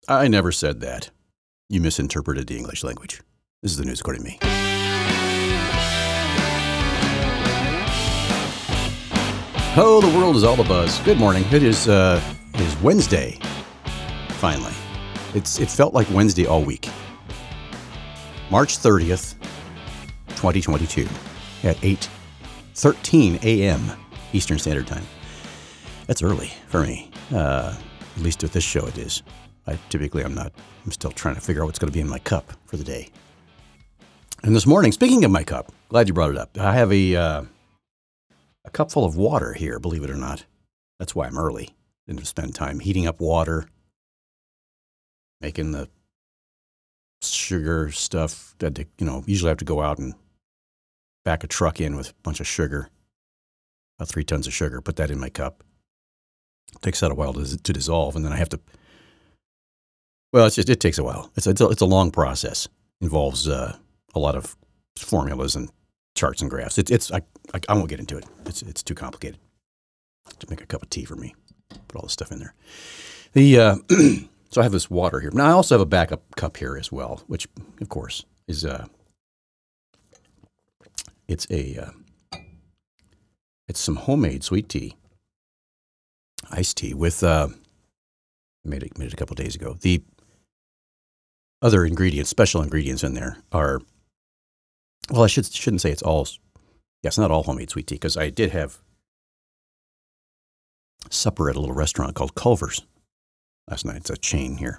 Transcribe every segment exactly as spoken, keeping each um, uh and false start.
I never said that. You misinterpreted the English language. This is the news according to me. Oh, the world is all abuzz. Good morning. It is uh, it is Wednesday. Finally, it's it felt like Wednesday all week. March thirtieth, twenty twenty-two, at eight thirteen a.m. Eastern Standard Time. That's early for me. Uh, at least with this show, it is. I typically I'm not. I'm still trying to figure out what's going to be in my cup for the day. And this morning, speaking of my cup, glad you brought it up. I have a uh, a cup full of water here. Believe it or not, that's why I'm early. Didn't spend time heating up water, making the sugar stuff. That you know, usually I have to go out and back a truck in with a bunch of sugar, about three tons of sugar. Put that in my cup. It takes that a while to, to dissolve, and then I have to. Well, it's just it takes a while. It's a, it's a, it's a long process. Involves uh, a lot of formulas and charts and graphs. It's it's I, I I won't get into it. It's it's too complicated to make a cup of tea for me. Put all this stuff in there. The uh, so I have this water here. Now I also have a backup cup here as well, which of course is uh it's a uh, it's some homemade sweet tea, iced tea with uh made it made it a couple of days ago. The other ingredients, special ingredients in there are, well, I should, shouldn't say it's all, yes, not all homemade sweet tea, because I did have supper at a little restaurant called Culver's last night. It's a chain here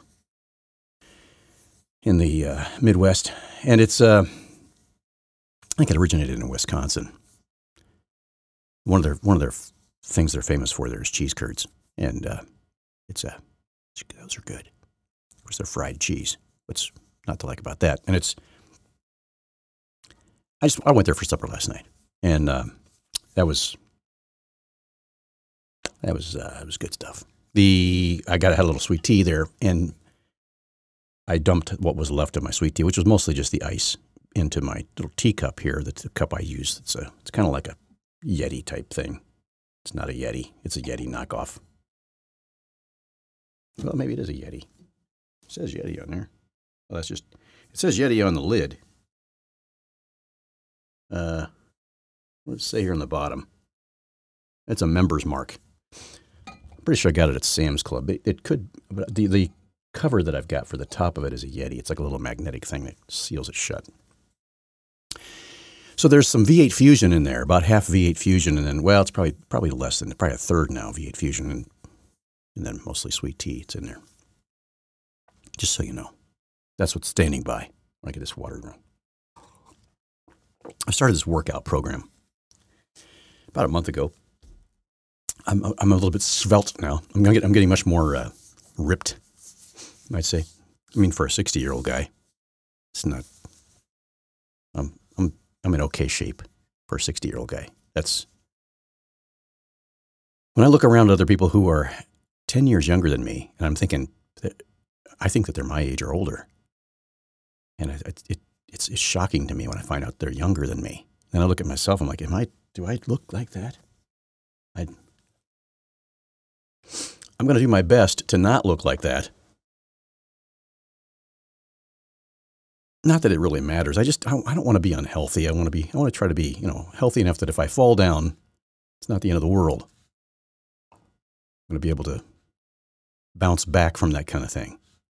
in the uh, Midwest, and it's, uh, I think it originated in Wisconsin. One of their one of their f- things they're famous for there is cheese curds, and uh, it's uh, those are good. Of course, they're fried cheese. What's not to like about that? And it's, I just, I went there for supper last night, and um, that was, that was, uh, it was good stuff. The, I got, I had a little sweet tea there, and I dumped what was left of my sweet tea, which was mostly just the ice, into my little teacup here. That's the cup I use. It's a, it's kind of like a Yeti type thing. It's not a Yeti. It's a Yeti knockoff. Well, maybe it is a Yeti. It says Yeti on there. Well, that's just, it says Yeti on the lid. Uh, let's say here on the bottom. It's a member's mark. I'm pretty sure I got it at Sam's Club. It, it could, but the, the cover that I've got for the top of it is a Yeti. It's like a little magnetic thing that seals it shut. So there's some V eight Fusion in there, about half V eight Fusion, and then, well, it's probably probably less than, probably a third now V eight Fusion, and, and then mostly sweet tea. It's in there. Just so you know. That's what's standing by when I get this water wrong. I started this workout program about a month ago. I'm I'm a little bit svelte now. I'm gonna get I'm getting much more uh, ripped, you might say. I mean, for a sixty-year-old guy, it's not. I'm I'm I'm in okay shape for a sixty-year-old guy. That's when I look around at other people who are ten years younger than me, and I'm thinking, that I think that they're my age or older. And it, it, it's, it's shocking to me when I find out they're younger than me. Then I look at myself, I'm like, am I, do I look like that? I, I'm going to do my best to not look like that. Not that it really matters. I just, I, I don't want to be unhealthy. I want to be, I want to try to be, you know, healthy enough that if I fall down, it's not the end of the world. I'm going to be able to bounce back from that kind of thing.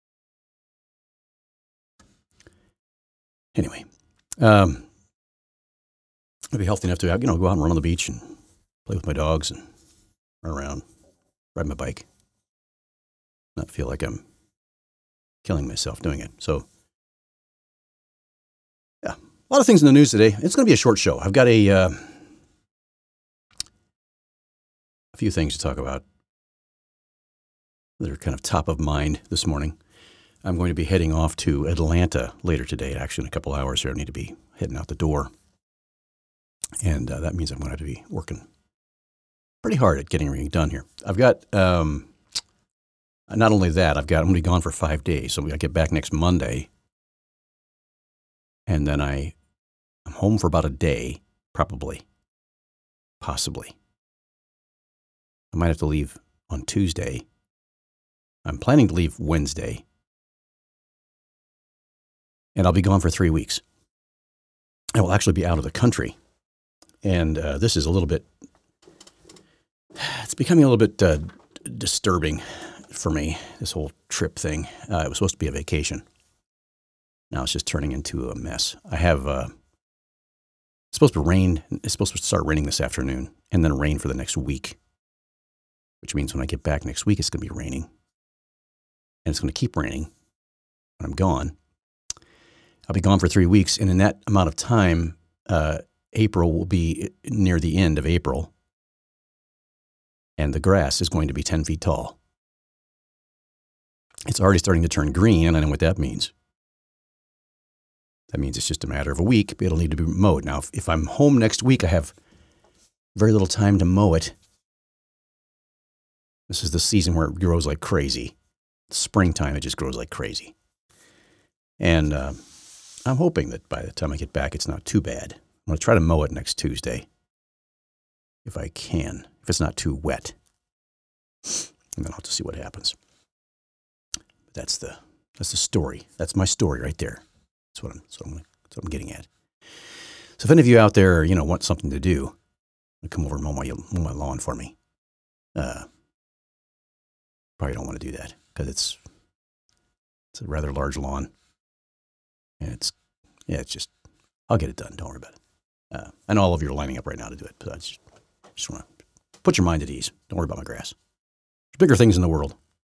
Anyway, um, I'll be healthy enough to, you know, go out and run on the beach and play with my dogs and run around, ride my bike. Not feel like I'm killing myself doing it. So, yeah, a lot of things in the news today. It's going to be a short show. I've got a, uh, a few things to talk about that are kind of top of mind this morning. I'm going to be heading off to Atlanta later today. Actually, in a couple hours here, I need to be heading out the door. And uh, that means I'm going to have to be working pretty hard at getting everything done here. I've got, um, not only that, I've got, I'm going to be gone for five days. So I get back next Monday. And then I, I'm home for about a day, probably, possibly. I might have to leave on Tuesday. I'm planning to leave Wednesday and I'll be gone for three weeks. I will actually be out of the country. And uh, this is a little bit, it's becoming a little bit uh, disturbing for me, this whole trip thing. Uh, it was supposed to be a vacation. Now it's just turning into a mess. I have, uh, it's supposed to rain, it's supposed to start raining this afternoon and then rain for the next week, which means when I get back next week, it's going to be raining. And it's going to keep raining when I'm gone. I'll be gone for three weeks. And in that amount of time, uh, April will be near the end of April. And the grass is going to be ten feet tall. It's already starting to turn green, and I know what that means. That means it's just a matter of a week. It'll need to be mowed. Now, if, if I'm home next week, I have very little time to mow it. This is the season where it grows like crazy. Springtime, it just grows like crazy. And uh, I'm hoping that by the time I get back, it's not too bad. I'm going to try to mow it next Tuesday, if I can, if it's not too wet. And then I'll have to see what happens. But that's the that's the story. That's my story right there. That's what I'm that's what I'm, that's what I'm getting at. So if any of you out there, you know, want something to do, come over and mow my mow my lawn for me. Uh, probably don't want to do that because it's it's a rather large lawn, and it's yeah, it's just I'll get it done. Don't worry about it. Uh, I know all of you are lining up right now to do it, but I just, just want to put your mind at ease. Don't worry about my grass. There's bigger things in the world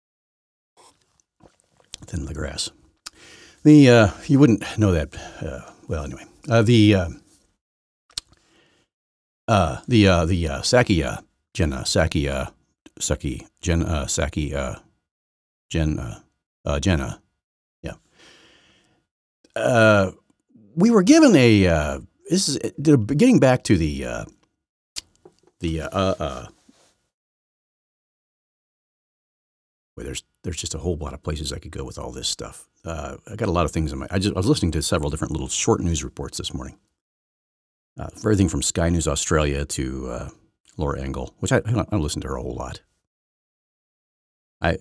than the grass. The uh, you wouldn't know that. Uh, well, anyway, uh, the uh, uh, the uh, the uh, Saki uh, Jenna Saki uh, Saki Jen uh, Saki uh, Jen uh, uh, Jenna, yeah. Uh, we were given a. Uh, This is getting back to the uh, the uh, uh, uh, well, there's there's just a whole lot of places I could go with all this stuff. Uh, I got a lot of things in my. I just I was listening to several different little short news reports this morning. Uh, for everything from Sky News Australia to uh, Laura Engel, which I I listen to her a whole lot. I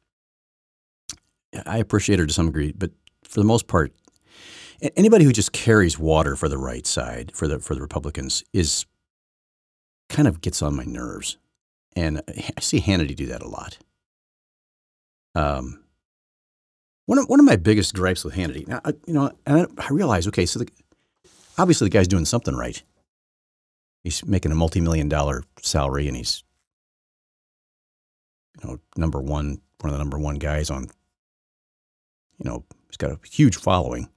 I appreciate her to some degree, but for the most part. Anybody who just carries water for the right side, for the for the Republicans, is kind of gets on my nerves, and I see Hannity do that a lot. Um, one of one of my biggest gripes with Hannity, now, you know, and I realize, okay, so the, obviously the guy's doing something right. He's making a multi-million dollar salary, and he's, you know, number one, one of the number one guys on. You know, he's got a huge following.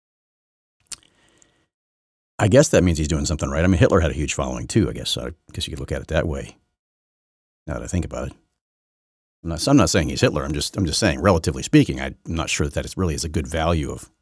I guess that means he's doing something right. I mean, Hitler had a huge following too, I guess. So I guess you could look at it that way. Now that I think about it. I'm not, I'm not saying he's Hitler. I'm just I'm just saying, relatively speaking, I'm not sure that that is really is a good value of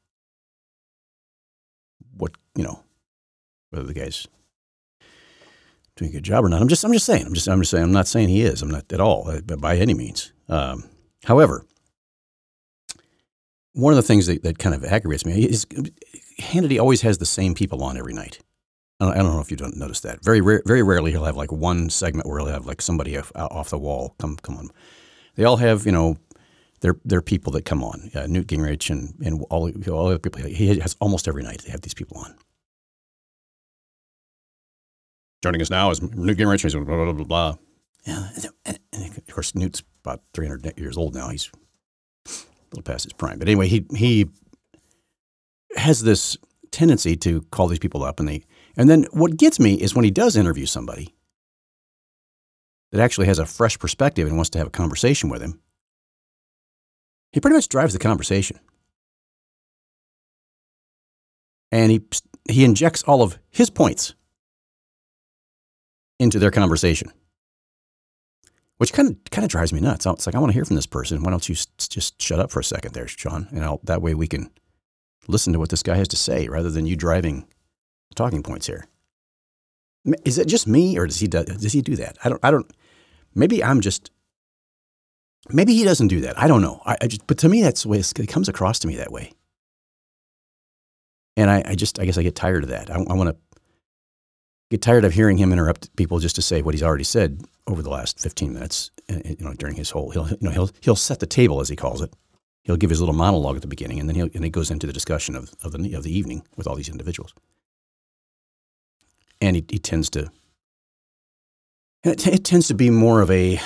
what, you know, whether the guy's doing a good job or not. I'm just I'm just saying. I'm just I'm just saying I'm not saying he is. I'm not at all, by any means. Um, however, one of the things that, that kind of aggravates me is Hannity always has the same people on every night. I don't, I don't know if you don't notice that. Very rare, very rarely he'll have like one segment where he'll have like somebody off, off the wall come come on. They all have, you know, their their people that come on. Uh, Newt Gingrich and and all you know, all the people. He has almost every night. They have these people on. Joining us now is Newt Gingrich. He's blah blah blah blah. Yeah, and, and of course Newt's about three hundred years old now. He's a little past his prime, but anyway, he he has this tendency to call these people up, and they and then what gets me is when he does interview somebody that actually has a fresh perspective and wants to have a conversation with him, he pretty much drives the conversation, and he he injects all of his points into their conversation, which kind of kind of drives me nuts. It's like, I want to hear from this person. Why don't you just shut up for a second there, Sean? And I'll, that way we can listen to what this guy has to say rather than you driving the talking points here. Is it just me, or does he do, does he do that? I don't. I don't. Maybe I'm just. Maybe he doesn't do that. I don't know. I, I just, but to me, that's the way it comes across to me that way. And I, I just, I guess I get tired of that. I, I want to get tired of hearing him interrupt people just to say what he's already said over the last fifteen minutes. You know, during his whole, he'll, you know, he'll he'll set the table, as he calls it. he'll give his little monologue at the beginning, and then he'll, and he goes into the discussion of, of, the, of the evening with all these individuals. And he, he tends to, it, it tends to be more of a,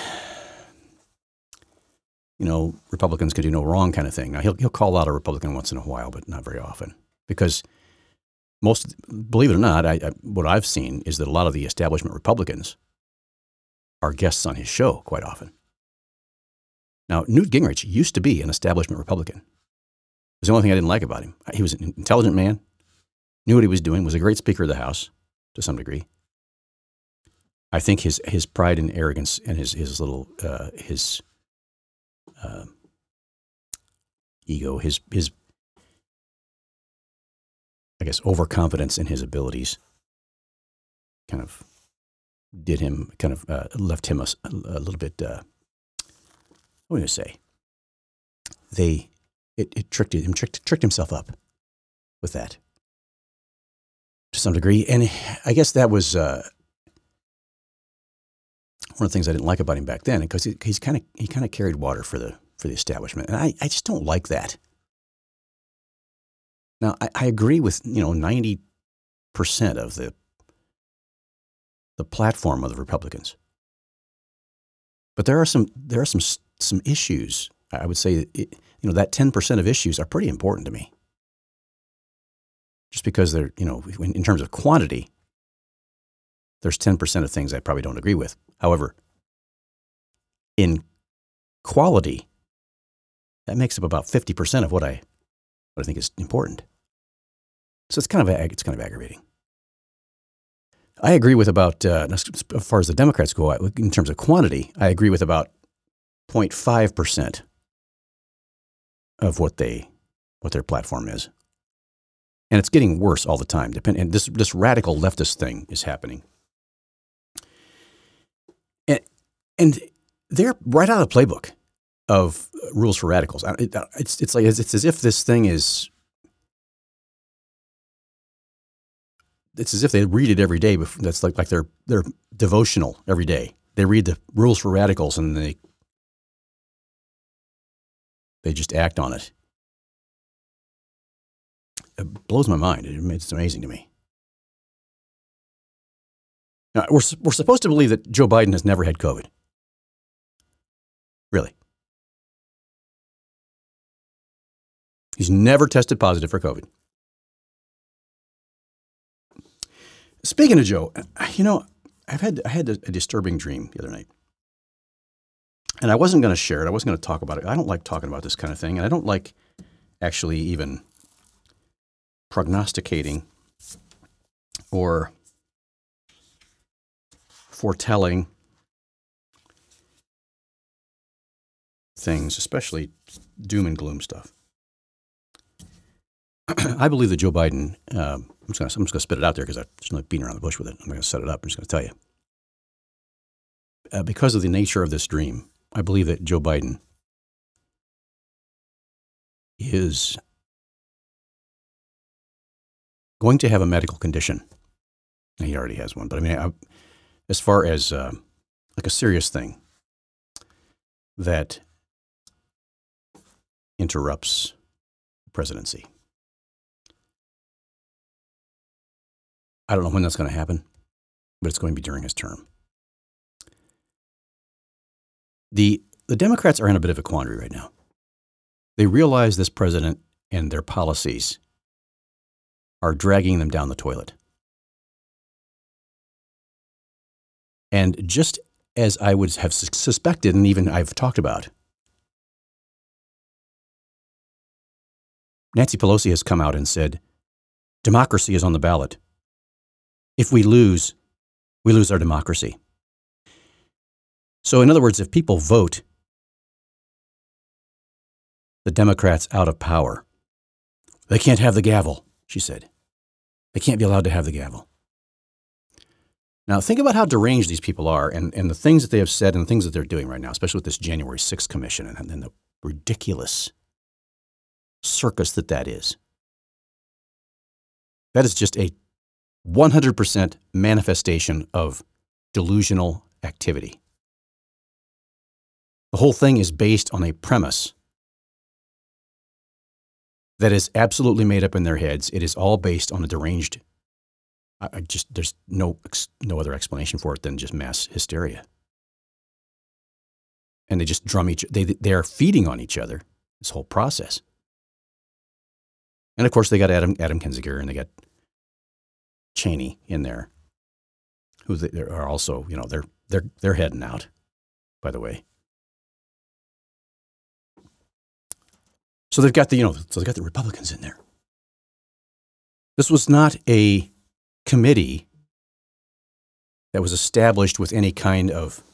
you know, Republicans could do no wrong kind of thing. Now, he'll, he'll call out a Republican once in a while, but not very often. Because most, believe it or not, I, I, what I've seen is that a lot of the establishment Republicans are guests on his show quite often. Now, Newt Gingrich used to be an establishment Republican. It was the only thing I didn't like about him. He was an intelligent man, knew what he was doing, was a great Speaker of the House to some degree. I think his his pride and arrogance and his his little uh, his uh, ego, his his I guess overconfidence in his abilities, kind of did him kind of uh, left him a, a little bit. Uh, What do you say? They, it, it tricked him, tricked, tricked himself up with that to some degree. And I guess that was uh, one of the things I didn't like about him back then, because he, he's kind of, he kind of carried water for the, for the establishment. And I, I just don't like that. Now, I, I agree with, you know, ninety percent of the, the platform of the Republicans. But there are some, there are some, some issues. I would say, it, you know, that ten percent of issues are pretty important to me. Just because they're, you know, in terms of quantity, there's ten percent of things I probably don't agree with. However, in quality, that makes up about fifty percent of what I, what I think is important. So it's kind of, it's kind of aggravating. I agree with about, uh, as far as the Democrats go, in terms of quantity, I agree with about zero point five percent of what they, what their platform is. And it's getting worse all the time. Depend, and this, this radical leftist thing is happening. And, and they're right out of the playbook of rules for radicals. It, it's, it's like, it's as if this thing is, it's as if they read it every day. That's like, like their, their devotional every day. They read the rules for radicals and they, they just act on it. It blows my mind. It's amazing to me. Now, we're, we're supposed to believe that Joe Biden has never had COVID. Really. He's never tested positive for COVID. Speaking of Joe, you know, I've had I had a, a disturbing dream the other night. And I wasn't going to share it. I wasn't going to talk about it. I don't like talking about this kind of thing. And I don't like actually even prognosticating or foretelling things, especially doom and gloom stuff. I believe that Joe Biden, um, I'm just going to I'm just going to spit it out there because I'm just not beating around the bush with it. I'm going to set it up. I'm just going to tell you. Uh, because of the nature of this dream, I believe that Joe Biden is going to have a medical condition. He already has one, but I mean, I, as far as uh, like a serious thing that interrupts the presidency. I don't know when that's going to happen, but it's going to be during his term. The, the Democrats are in a bit of a quandary right now. They realize this president and their policies are dragging them down the toilet. And just as I would have suspected, and even I've talked about, Nancy Pelosi has come out and said, democracy is on the ballot. If we lose, we lose our democracy. So in other words, if people vote the Democrats out of power, they can't have the gavel, she said. They can't be allowed to have the gavel. Now, think about how deranged these people are and, and the things that they have said and the things that they're doing right now, especially with this January sixth commission and, and the ridiculous circus that that is. That is just a one hundred percent manifestation of delusional activity. The whole thing is based on a premise that is absolutely made up in their heads. It is all based on a deranged, I, I just, there's no, no other explanation for it than just mass hysteria. And they just drum each, they, they are feeding on each other, this whole process. And of course they got Adam, Adam Kinzinger, and they got Cheney in there, who they are also, you know, they're, they're, they're heading out, by the way. So they've got the, you know, so they've got the Republicans in there. This was not a committee that was established with any kind of,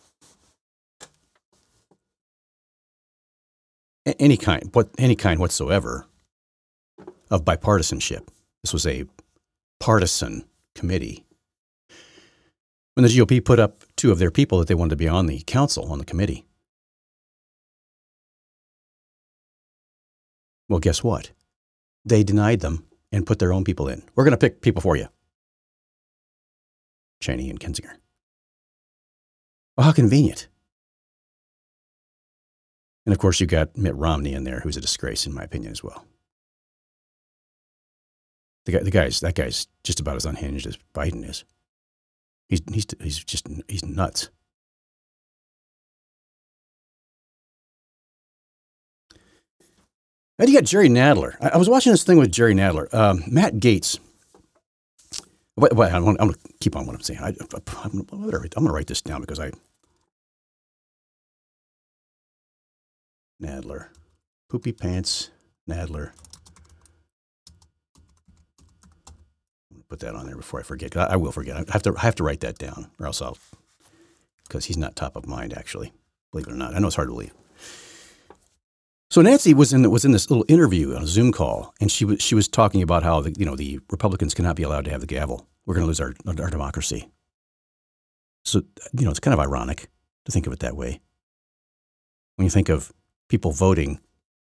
any kind, what, any kind whatsoever of bipartisanship. This was a partisan committee. When the G O P put up two of their people that they wanted to be on the council, on the committee, well, guess what? They denied them and put their own people in. We're going to pick people for you. Cheney and Kinzinger. Well, how convenient. And of course, you got Mitt Romney in there, who's a disgrace, in my opinion, as well. The guy, the guy's, that guy's just about as unhinged as Biden is. He's, he's, he's just, he's nuts. And you got Jerry Nadler. I, I was watching this thing with Jerry Nadler. Um, Matt Gaetz. Wait, wait, I'm, I'm going to keep on what I'm saying. I, I, I'm, I'm going to write this down because I... Nadler. Poopy Pants Nadler. I'm going to put that on there before I forget. I, I will forget. I have to I have to write that down, or else I'll... Because he's not top of mind, actually. Believe it or not. I know it's hard to believe. So Nancy was in was in this little interview on a Zoom call, and she was she was talking about how the you know the Republicans cannot be allowed to have the gavel. We're going to lose our our democracy. So you know it's kind of ironic to think of it that way. When you think of people voting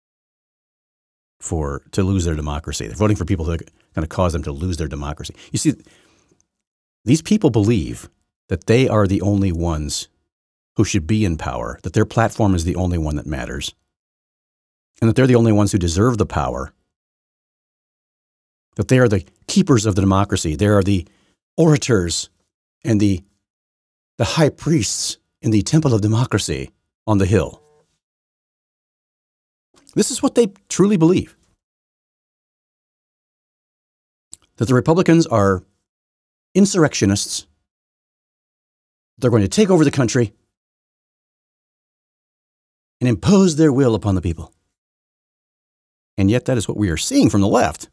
for to lose their democracy, they're voting for people that are going to cause them to lose their democracy. You see, these people believe that they are the only ones who should be in power, that their platform is the only one that matters, and that they're the only ones who deserve the power, that they are the keepers of the democracy. They are the orators and the, the high priests in the temple of democracy on the Hill. This is what they truly believe. That the Republicans are insurrectionists. They're going to take over the country and impose their will upon the people. And yet that is what we are seeing from the left,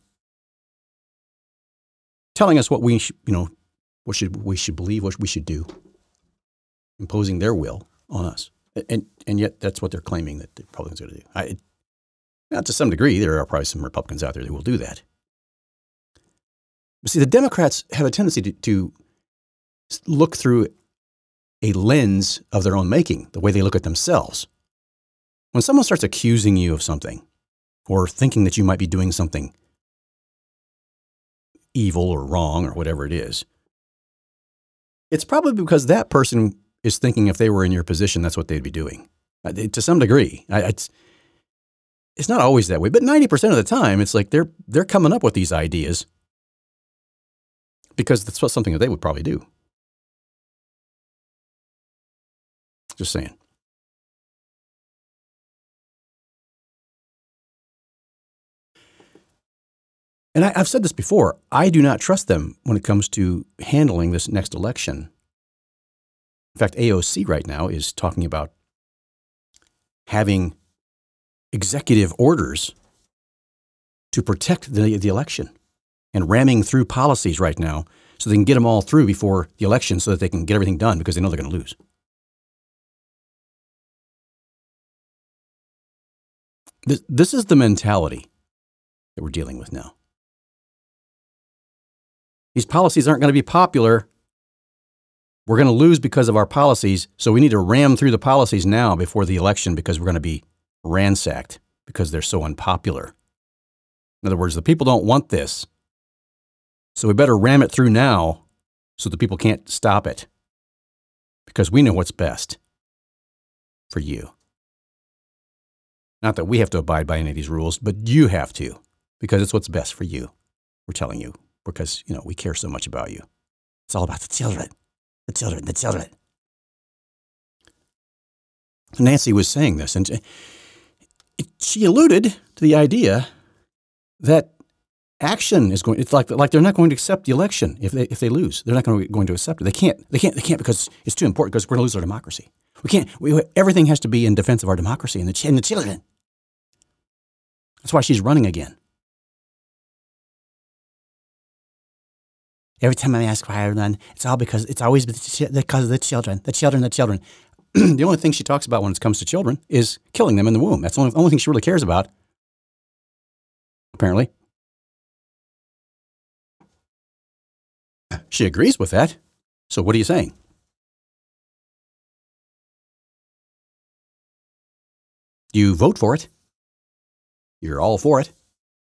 telling us what we, sh- you know, what should we should believe, what we should do, imposing their will on us. And and yet that's what they're claiming that the Republicans are going to do. I, now, to some degree, there are probably some Republicans out there that will do that. But see, the Democrats have a tendency to, to look through a lens of their own making, the way they look at themselves. When someone starts accusing you of something, or thinking that you might be doing something evil or wrong or whatever it is, it's probably because that person is thinking if they were in your position, that's what they'd be doing. Uh, to some degree. I, it's, it's not always that way, but ninety percent of the time, it's like they're they're coming up with these ideas because that's what something that they would probably do. Just saying. And I, I've said this before, I do not trust them when it comes to handling this next election. In fact, A O C right now is talking about having executive orders to protect the, the election and ramming through policies right now so they can get them all through before the election so that they can get everything done because they know they're going to lose. This, this is the mentality that we're dealing with now. These policies aren't going to be popular. We're going to lose because of our policies, so we need to ram through the policies now before the election because we're going to be ransacked because they're so unpopular. In other words, the people don't want this, so we better ram it through now so the people can't stop it because we know what's best for you. Not that we have to abide by any of these rules, but you have to. because it's what's best for you. We're telling you because, you know, we care so much about you. It's all about the children, the children, the children. Nancy was saying this, and she alluded to the idea that action is going. It's like like they're not going to accept the election if they if they lose. They're not going to, going to accept it. They can't. They can't. They can't because it's too important. Because we're going to lose our democracy. We can't. We, everything has to be in defense of our democracy and the and the children. That's why she's running again. Every time I ask why I run, it's all because it's always because of the children, the children, the children. The only thing she talks about when it comes to children is killing them in the womb. That's the only, only thing she really cares about, apparently. She agrees with that. So what are you saying? You vote for it. You're all for it.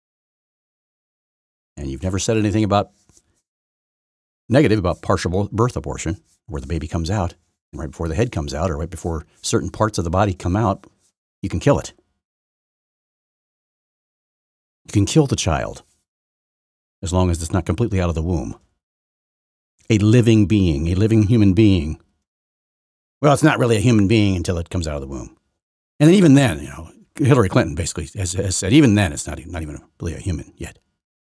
And you've never said anything about negative about partial birth abortion, where the baby comes out, and right before the head comes out, or right before certain parts of the body come out, you can kill it. You can kill the child as long as it's not completely out of the womb. A living being, a living human being. Well, it's not really a human being until it comes out of the womb. And then even then, you know, Hillary Clinton basically has, has said, even then, it's not, not even really a human yet.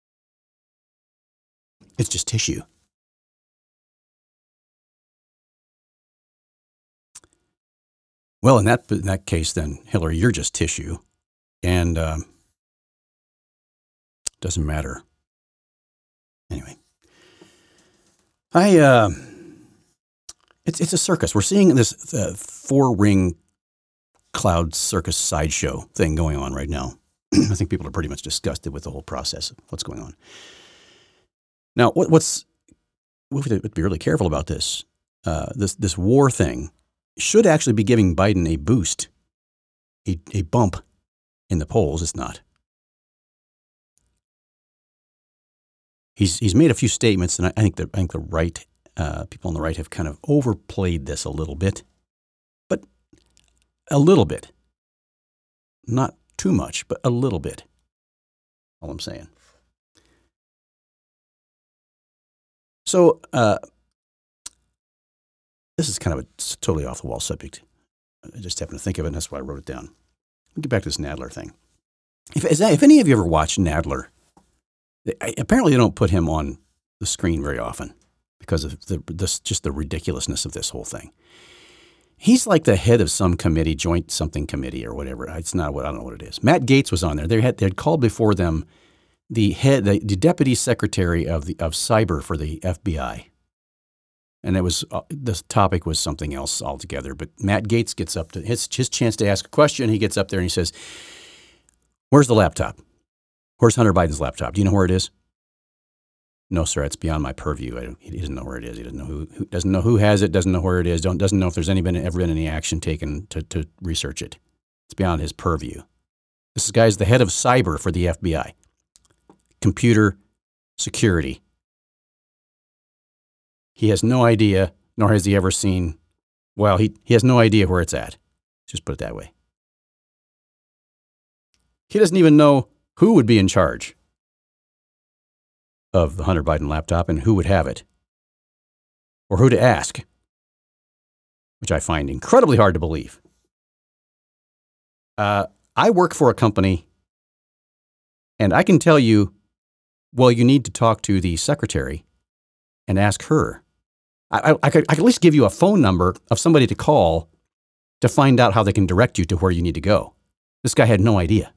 It's just tissue. Well, in that in that case, then, Hillary, you're just tissue, and um, doesn't matter. Anyway, I uh, it's it's a circus. We're seeing this uh, four ring cloud circus sideshow thing going on right now. I think people are pretty much disgusted with the whole process of what's going on. Now, what, what's we have to be really careful about this. Uh, this this war thing should actually be giving Biden a boost, a, a bump in the polls. It's not. He's he's made a few statements, and I, I think the I think the right uh, people on the right have kind of overplayed this a little bit, but a little bit, not too much, but a little bit. All I'm saying. So. Uh, This is kind of a totally off-the-wall subject. I just happened to think of it, and that's why I wrote it down. Let me get back to this Nadler thing. If, if any of you ever watched Nadler, they, apparently they don't put him on the screen very often because of the, this, just the ridiculousness of this whole thing. He's like the head of some committee, joint something committee or whatever. It's not what I don't know what it is. Matt Gaetz was on there. They had they had called before them the head, the, the deputy secretary of the of cyber for the F B I. And it was uh, the topic was something else altogether. But Matt Gaetz gets up to his his chance to ask a question. He gets up there and he says, "Where's the laptop? Where's Hunter Biden's laptop? Do you know where it is?" "No, sir. It's beyond my purview. I don't, he doesn't know where it is. He doesn't know who, who doesn't know who has it. Doesn't know where it is. Don't doesn't know if there's any been ever been any action taken to to research it. It's beyond his purview." This guy is the head of cyber for the F B I, computer security. He has no idea, nor has he ever seen, well, he, he has no idea where it's at. Just put it that way. He doesn't even know who would be in charge of the Hunter Biden laptop and who would have it, or who to ask, which I find incredibly hard to believe. Uh, I work for a company, and I can tell you, well, you need to talk to the secretary and ask her. I, I, I, could, I could at least give you a phone number of somebody to call to find out how they can direct you to where you need to go. This guy had no idea.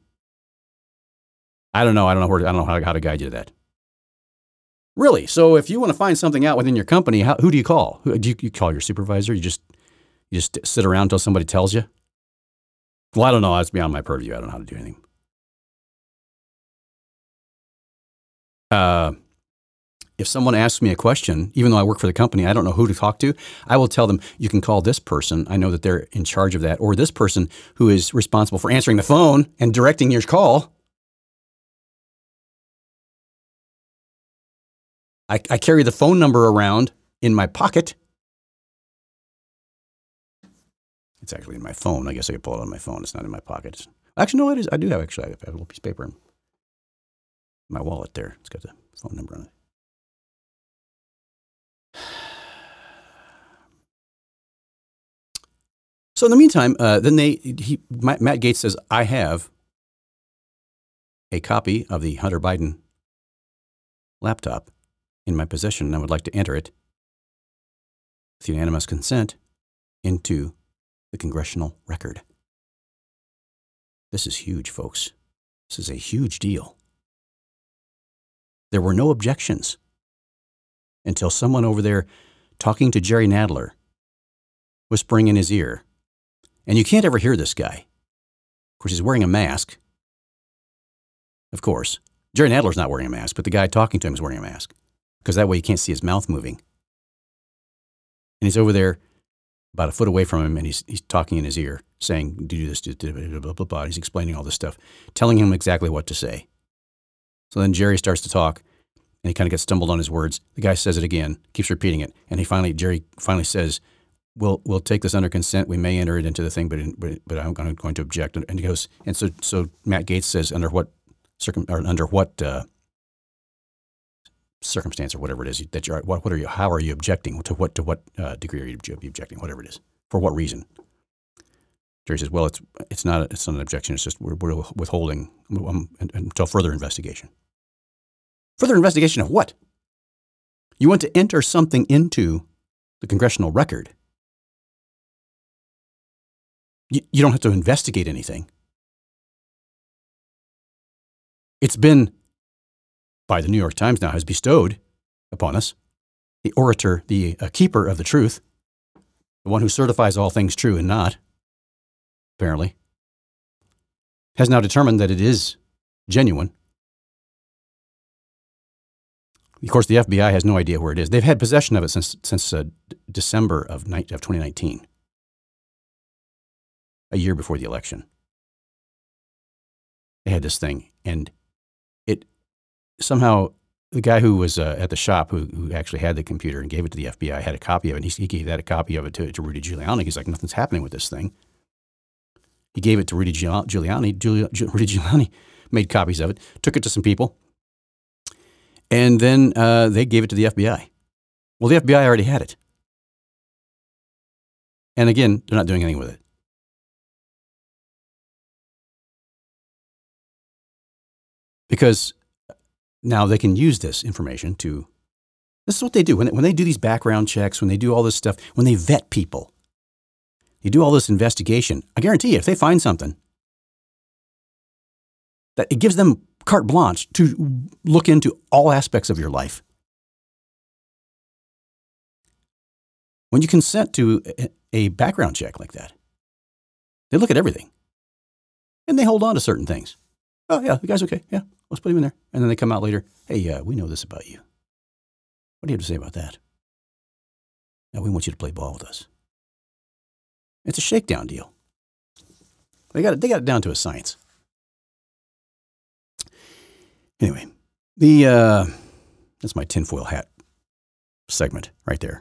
I don't know. I don't know where. I don't know how, how to guide you to that. Really? So if you want to find something out within your company, how, who do you call? Who, do you, you call your supervisor? You just you just sit around until somebody tells you? Well, I don't know. That's beyond my purview. I don't know how to do anything. Uh. If someone asks me a question, even though I work for the company, I don't know who to talk to, I will tell them, you can call this person. I know that they're in charge of that. Or this person who is responsible for answering the phone and directing your call. I, I carry the phone number around in my pocket. It's actually in my phone. I guess I could pull it on my phone. It's not in my pocket. Actually, no, it is. I do have actually I have a little piece of paper. My wallet there. It's got the phone number on it. So in the meantime, uh, then they he Matt Gaetz says, I have a copy of the Hunter Biden laptop in my possession, and I would like to enter it with unanimous consent into the congressional record. This is huge, folks. This is a huge deal. There were no objections until someone over there talking to Jerry Nadler, whispering in his ear. And you can't ever hear this guy. Of course, he's wearing a mask. Of course. Jerry Nadler's not wearing a mask, but the guy talking to him is wearing a mask, because that way you can't see his mouth moving. And he's over there about a foot away from him, and he's he's talking in his ear, saying, do this, do blah, blah, blah, blah. He's explaining all this stuff, telling him exactly what to say. So then Jerry starts to talk, and he kind of gets stumbled on his words. The guy says it again, keeps repeating it, and he finally, Jerry finally says, We'll we'll take this under consent. We may enter it into the thing, but but, but I'm going to object. And he goes, and so so Matt Gaetz says, under what circum or under what uh, circumstance or whatever it is that you're what what are you how are you objecting to what to what uh, degree are you objecting, whatever it is, for what reason? Jerry says, well, it's it's not it's not an objection. It's just we're, we're withholding um, until further investigation. Further investigation of what? You want to enter something into the congressional record. You don't have to investigate anything. It's been, by the New York Times now, has bestowed upon us, the orator, the uh, keeper of the truth, the one who certifies all things true and not, apparently, has now determined that it is genuine. Of course, the F B I has no idea where it is. They've had possession of it since since uh, December of, ni- of twenty nineteen. A year before the election. They had this thing, and it somehow, the guy who was uh, at the shop who, who actually had the computer and gave it to the F B I had a copy of it, and he, he gave that a copy of it to, to Rudy Giuliani. He's like, nothing's happening with this thing. He gave it to Rudy Giuliani. Giuliani. Rudy Giuliani made copies of it, took it to some people, and then uh, they gave it to the F B I. Well, the F B I already had it. And again, they're not doing anything with it. Because now they can use this information to, this is what they do. When they, when they do these background checks, when they do all this stuff, when they vet people, you do all this investigation, I guarantee you, if they find something, that it gives them carte blanche to look into all aspects of your life. When you consent to a, a background check like that, they look at everything. And they hold on to certain things. Oh, yeah, the guy's okay. Yeah, let's put him in there. And then they come out later. Hey, uh, we know this about you. What do you have to say about that? Now, we want you to play ball with us. It's a shakedown deal. They got it, they got it down to a science. Anyway, the uh, that's my tinfoil hat segment right there.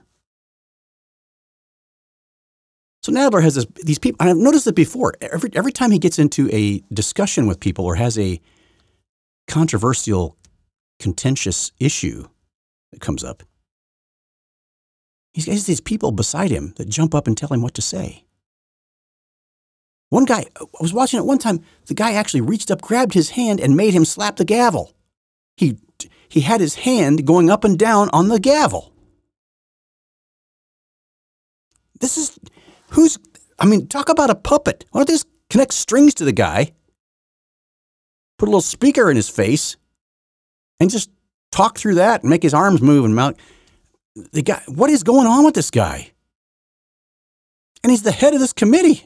So Nadler has this, these people, and I've noticed it before. Every every time he gets into a discussion with people or has a controversial, contentious issue that comes up, he has these people beside him that jump up and tell him what to say. One guy, I was watching it one time, the guy actually reached up, grabbed his hand, and made him slap the gavel. He he had his hand going up and down on the gavel. This is... Who's, I mean, talk about a puppet. Why don't they just connect strings to the guy, put a little speaker in his face, and just talk through that and make his arms move and mount. The guy, what is going on with this guy? And he's the head of this committee.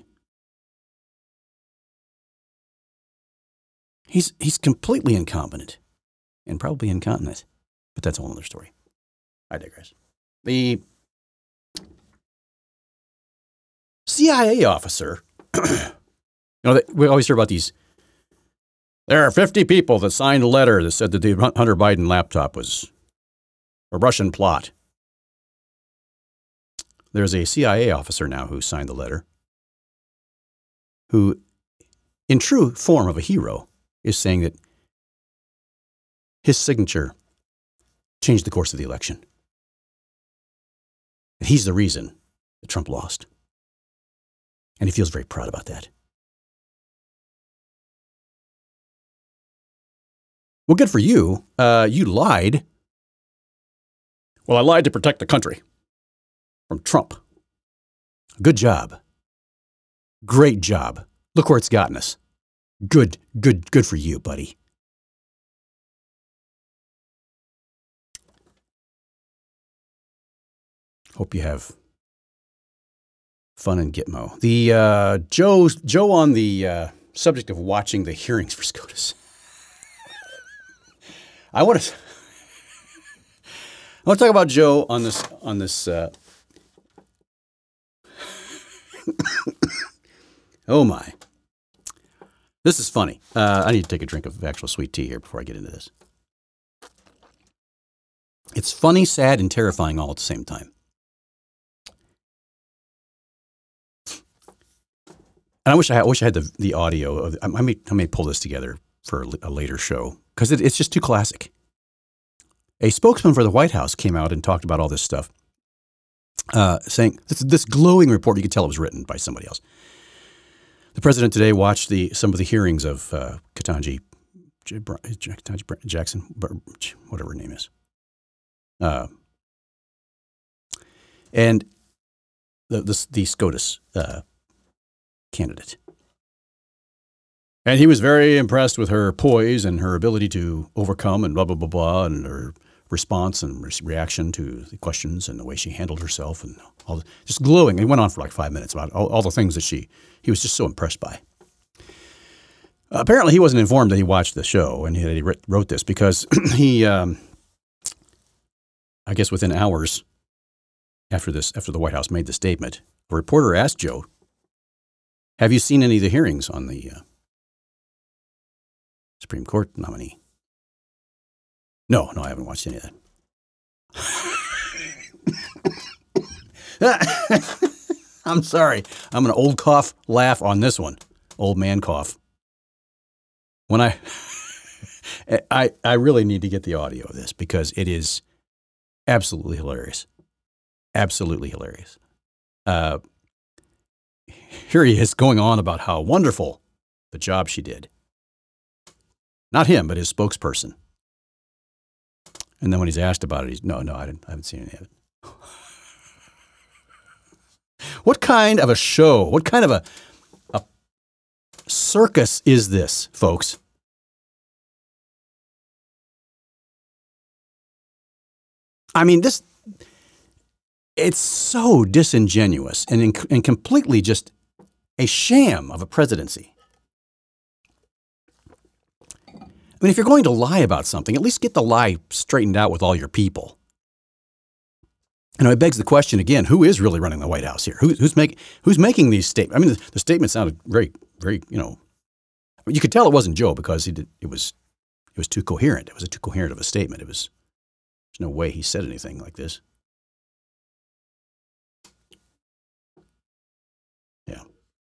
He's, he's completely incompetent and probably incontinent, but that's a whole other story. I digress. The C I A officer, you know, we always hear about these. There are fifty people that signed a letter that said that the Hunter Biden laptop was a Russian plot. There's a C I A officer now who signed the letter, who, in true form of a hero, is saying that his signature changed the course of the election. And he's the reason that Trump lost. And he feels very proud about that. Well, good for you. Uh, you lied. Well, I lied to protect the country from Trump. Good job. Great job. Look where it's gotten us. Good, good, good for you, buddy. Hope you have fun in Gitmo. The uh, Joe, Joe on the uh, subject of watching the hearings for SCOTUS. I want to. I want to talk about Joe on this on this. Uh, oh my! This is funny. Uh, I need to take a drink of actual sweet tea here before I get into this. It's funny, sad, and terrifying all at the same time. And I wish I had, I wish I had the the audio of. I may I may pull this together for a later show because it, it's just too classic. A spokesman for the White House came out and talked about all this stuff, uh, saying this, this glowing report. You could tell it was written by somebody else. The president today watched the some of the hearings of uh, Ketanji, Ketanji Jackson, whatever her name is, uh, and the the, the SCOTUS uh, candidate. And he was very impressed with her poise and her ability to overcome and blah, blah, blah, blah, and her response and re- reaction to the questions and the way she handled herself and all the, just glowing. He went on for like five minutes about all, all the things that she, he was just so impressed by. Uh, apparently he wasn't informed that he watched the show and he, that he writ, wrote this because he, um, I guess within hours after this, after the White House made the statement, a reporter asked Joe, have you seen any of the hearings on the uh, Supreme Court nominee? No, no, I haven't watched any of that. I'm sorry. I'm an old cough laugh on this one. Old man cough. When I, I, I really need to get the audio of this because it is absolutely hilarious. Absolutely hilarious. Uh, here he is going on about how wonderful the job she did. Not him, but his spokesperson. And then when he's asked about it, he's, no, no, I, didn't, I haven't seen any of it. What kind of a show, what kind of a, a circus is this, folks? I mean, this, it's so disingenuous and, and completely just a sham of a presidency. I mean, if you're going to lie about something, at least get the lie straightened out with all your people. You know, it begs the question again, who is really running the White House here? Who, who's, make, who's making these statements? I mean, the, the statement sounded very, very, you know, you could tell it wasn't Joe because he did, it was it was too coherent. It was a too coherent of a statement. It was, there's no way he said anything like this. Yeah.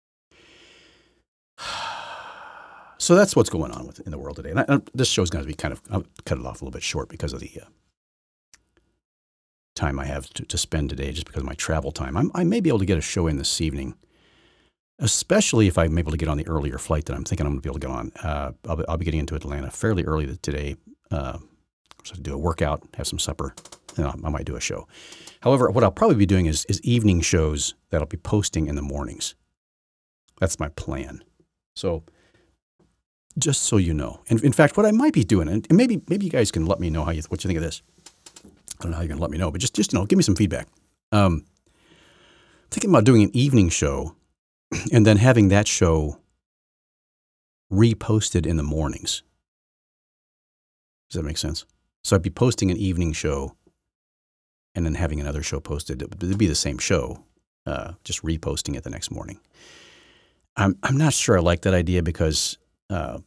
So that's what's going on with in the world today. And I, this show is going to be kind of, I'll cut it off a little bit short because of the uh, time I have to, to spend today, just because of my travel time. I'm, I may be able to get a show in this evening, especially if I'm able to get on the earlier flight that I'm thinking I'm going to be able to get on. Uh, I'll, be, I'll be getting into Atlanta fairly early today. Uh, so do a workout, have some supper, and I might do a show. However, what I'll probably be doing is, is evening shows that I'll be posting in the mornings. That's my plan. So just so you know. And in fact, what I might be doing, and maybe maybe you guys can let me know how you what you think of this. I don't know how you're going to let me know, but just, just you know, give me some feedback. Um, thinking about doing an evening show and then having that show reposted in the mornings. Does that make sense? So I'd be posting an evening show and then having another show posted. It'd be the same show, uh, just reposting it the next morning. I'm I'm not sure I like that idea because uh,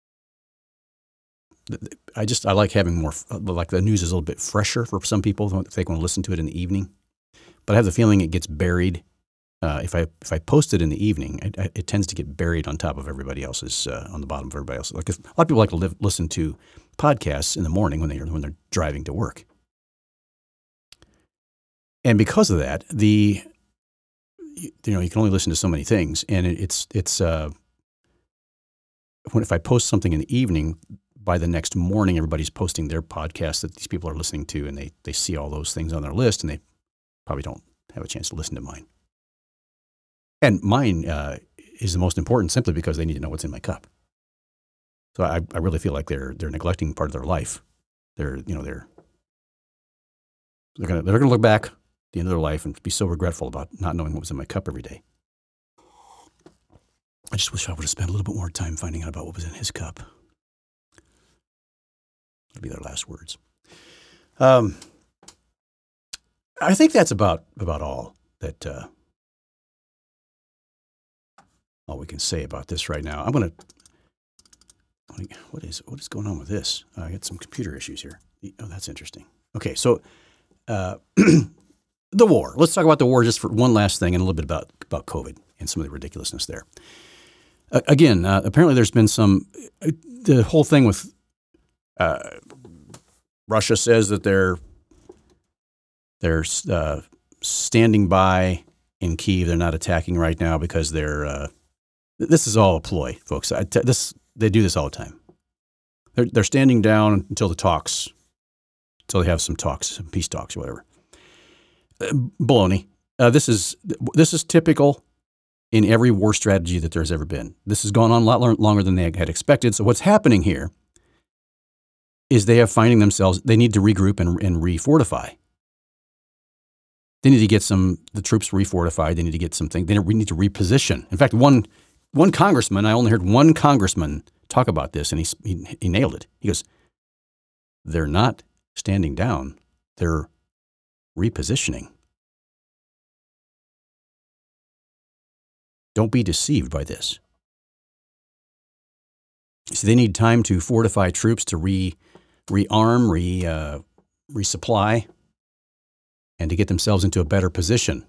I just I like having more like the news is a little bit fresher for some people if they want to listen to it in the evening. But I have the feeling it gets buried Uh, if I if I post it in the evening, it, it tends to get buried on top of everybody else's, uh, on the bottom of everybody else's. Like if, a lot of people like to live, listen to podcasts in the morning when they when they're driving to work, and because of that, the you know you can only listen to so many things, and it, it's it's uh, when if I post something in the evening, by the next morning, everybody's posting their podcast that these people are listening to, and they they see all those things on their list, and they probably don't have a chance to listen to mine. And mine uh, is the most important simply because they need to know what's in my cup. So I, I really feel like they're they're neglecting part of their life. They're you know they're they're gonna they're gonna look back at the end of their life and be so regretful about not knowing what was in my cup every day. I just wish I would have spent a little bit more time finding out about what was in his cup. That'll be their last words. Um, I think that's about about all that. Uh, all we can say about this right now. I'm gonna. What is what is going on with this? Uh, I got some computer issues here. Oh, that's interesting. Okay, so uh, the war. Let's talk about the war just for one last thing, and a little bit about about COVID and some of the ridiculousness there. Uh, again, uh, apparently there's been some. Uh, the whole thing with uh, Russia says that they're they're uh, standing by in Kyiv. They're not attacking right now because they're. Uh, this is all a ploy, folks. I t- this. They do this all the time. They're, they're standing down until the talks, until they have some talks, some peace talks or whatever. Uh, baloney. Uh, this is this is typical in every war strategy that there's ever been. This has gone on a lot longer than they had expected. So what's happening here is they are finding themselves, they need to regroup and, and re-fortify. They need to get some, the troops refortified. They need to get something, they need to reposition. In fact, one One congressman, I only heard one congressman talk about this, and he, he he nailed it. He goes, they're not standing down, they're repositioning. Don't be deceived by this. See, they need time to fortify troops, to re, rearm, re, uh, resupply, and to get themselves into a better position.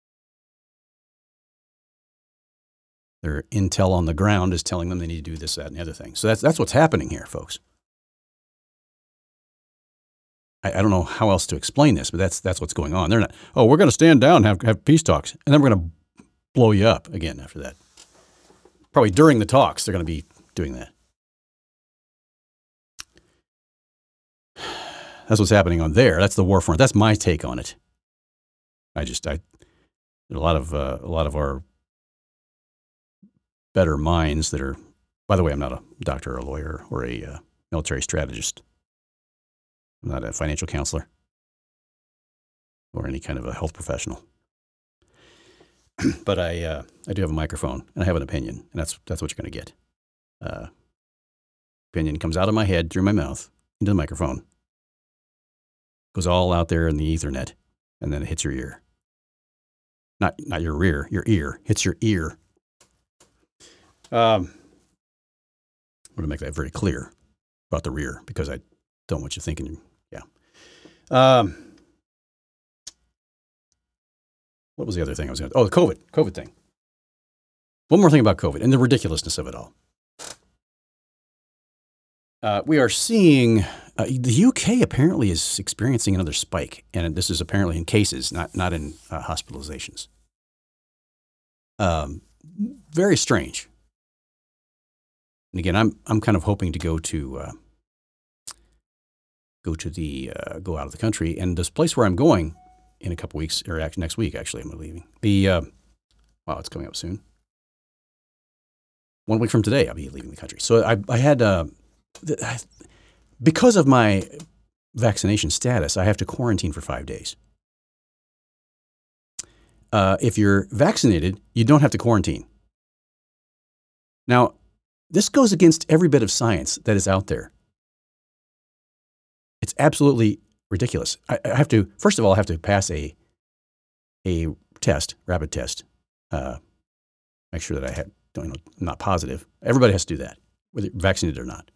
Their intel on the ground is telling them they need to do this, that, and the other thing. So that's that's what's happening here, folks. I, I don't know how else to explain this, but that's that's what's going on. They're not, oh, we're going to stand down and have, have peace talks, and then we're going to blow you up again after that. Probably during the talks, they're going to be doing that. That's what's happening on there. That's the war front. That's my take on it. I just, I, there are a lot of uh, a lot of our better minds that are, by the way, I'm not a doctor or a lawyer or a uh, military strategist. I'm not a financial counselor or any kind of a health professional. But I uh, I do have a microphone and I have an opinion, and that's that's what you're going to get. Uh, opinion comes out of my head through my mouth into the microphone, goes all out there in the Ethernet, and then it hits your ear. Not not your rear, your ear hits your ear. Um, I'm going to make that very clear about the rear because I don't want you thinking, yeah. Um, what was the other thing I was going to, oh, the COVID, COVID thing. One more thing about COVID and the ridiculousness of it all. Uh, we are seeing, uh, the U K apparently is experiencing another spike, and this is apparently in cases, not, not in uh, hospitalizations. Um, very strange. And again, I'm I'm kind of hoping to go to uh, go to the uh, go out of the country, and this place where I'm going in a couple weeks, or actually next week, actually, I'm leaving. The uh, wow, it's coming up soon. One week from today, I'll be leaving the country. So I I had uh, I, because of my vaccination status, I have to quarantine for five days. Uh, if you're vaccinated, you don't have to quarantine. Now, this goes against every bit of science that is out there. It's absolutely ridiculous. I, I have to, first of all, I have to pass a a test, rapid test, uh, make sure that I have, don't, you know, I'm not positive. Everybody has to do that, whether you're vaccinated or not.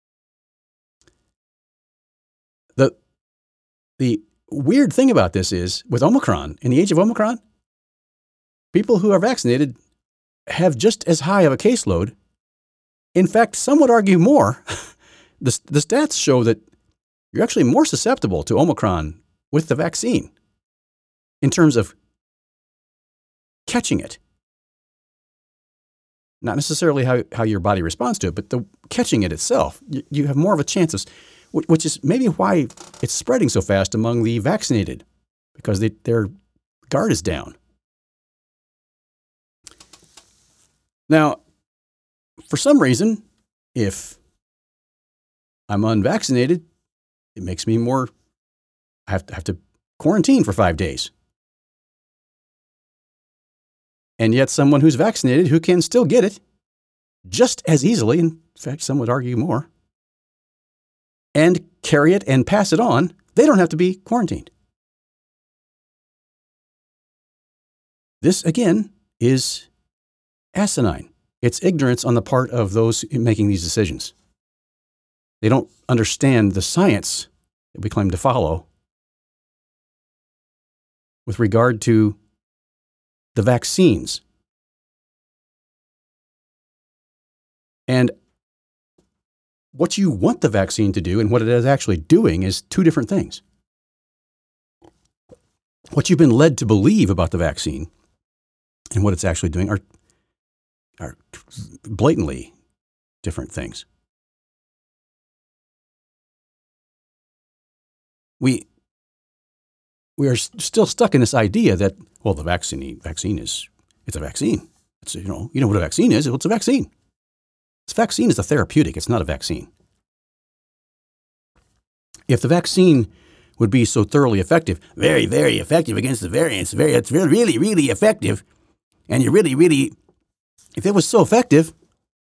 The the weird thing about this is, with Omicron, in the age of Omicron, people who are vaccinated have just as high of a caseload. In fact, some would argue more. the, the stats show that you're actually more susceptible to Omicron with the vaccine in terms of catching it. Not necessarily how, how your body responds to it, but the catching it itself. You, you have more of a chance of, which is maybe why it's spreading so fast among the vaccinated, because they, their guard is down. Now, for some reason, if I'm unvaccinated, it makes me more, I have to, have to quarantine for five days. And yet someone who's vaccinated who can still get it just as easily, in fact, some would argue more, and carry it and pass it on, they don't have to be quarantined. This, again, is asinine. It's ignorance on the part of those making these decisions. They don't understand the science that we claim to follow with regard to the vaccines. And what you want the vaccine to do and what it is actually doing is two different things. What you've been led to believe about the vaccine and what it's actually doing are, are blatantly different things. We we are still stuck in this idea that, well, the vaccine vaccine is it's a vaccine. It's, you know, you know what a vaccine is. It's a vaccine. This vaccine is a therapeutic. It's not a vaccine. If the vaccine would be so thoroughly effective, very, very effective against the variants, very, it's really, really, really effective, and you really, really, if it was so effective,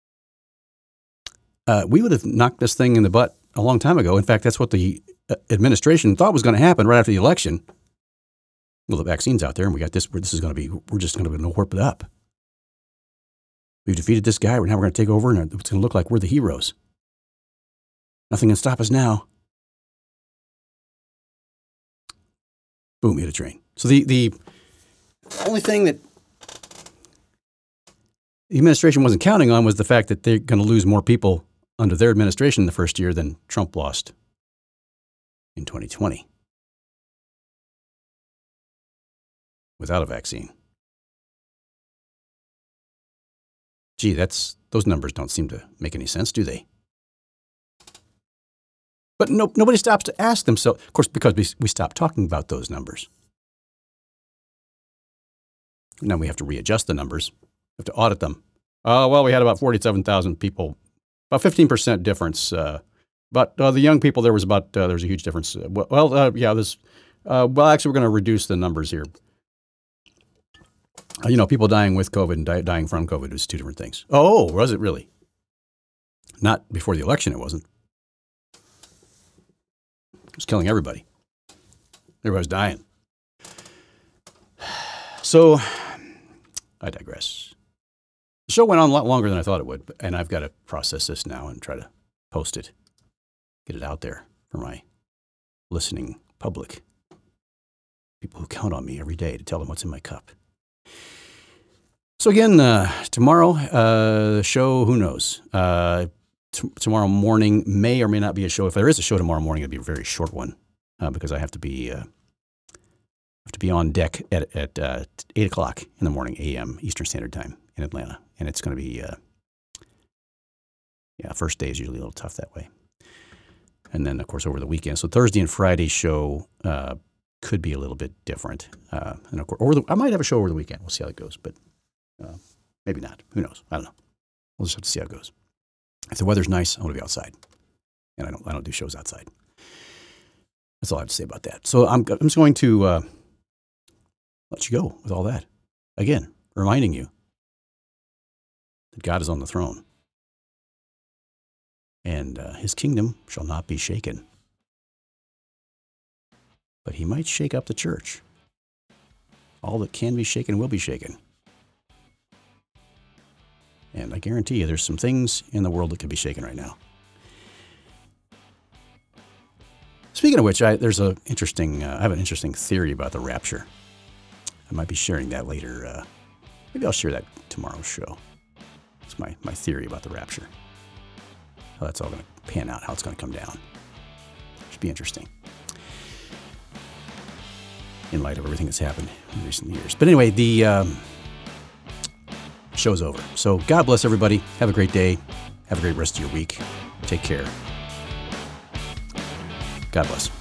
uh, we would have knocked this thing in the butt a long time ago. In fact, that's what the administration thought was going to happen right after the election. Well, the vaccine's out there, and we got this. This is going to be. We're just going to warp it up. We've defeated this guy. Now we're going to take over, and it's going to look like we're the heroes. Nothing can stop us now. Boom! Hit a train. So the the only thing that the administration wasn't counting on was the fact that they're going to lose more people under their administration the first year than Trump lost in twenty twenty without a vaccine. Gee, that's those numbers don't seem to make any sense, do they? But no, nobody stops to ask themselves, of course, because we, we stopped talking about those numbers. Now we have to readjust the numbers. We have to audit them. Uh, well, we had about forty-seven thousand people, about fifteen percent difference. Uh, but uh, the young people, there was about, uh, there's a huge difference. Uh, well, uh, yeah, this, uh, well, actually, we're going to reduce the numbers here. Uh, you know, people dying with COVID and di- dying from COVID is two different things. Oh, was it really? Not before the election, it wasn't. It was killing everybody. Everybody was dying. So, I digress. The show went on a lot longer than I thought it would, and I've got to process this now and try to post it, get it out there for my listening public, people who count on me every day to tell them what's in my cup. So again, uh, tomorrow, uh, the show, who knows? Uh, t- tomorrow morning may or may not be a show. If there is a show tomorrow morning, it'll be a very short one uh, because I have to be uh, have to be on deck at at uh, eight o'clock in the morning a m. Eastern Standard Time in Atlanta, and it's going to be uh, yeah. First day is usually a little tough that way, and then of course over the weekend. So Thursday and Friday show uh, could be a little bit different, uh, and of course, or the, I might have a show over the weekend. We'll see how it goes, but. Uh, maybe not. Who knows? I don't know. We'll just have to see how it goes. If the weather's nice, I want to be outside, and I don't. I don't do shows outside. That's all I have to say about that. So I'm. I'm just going to uh, let you go with all that. Again, reminding you that God is on the throne, and uh, His kingdom shall not be shaken. But He might shake up the church. All that can be shaken will be shaken. And I guarantee you there's some things in the world that could be shaken right now. Speaking of which, I, there's a interesting, uh, I have an interesting theory about the rapture. I might be sharing that later uh, Maybe I'll share that tomorrow's show. It's my, my theory about the rapture. How that's all going to pan out, how it's going to come down. Should be interesting in light of everything that's happened in recent years. But anyway, the um, show's over. So God bless everybody. Have a great day. Have a great rest of your week. Take care. God bless.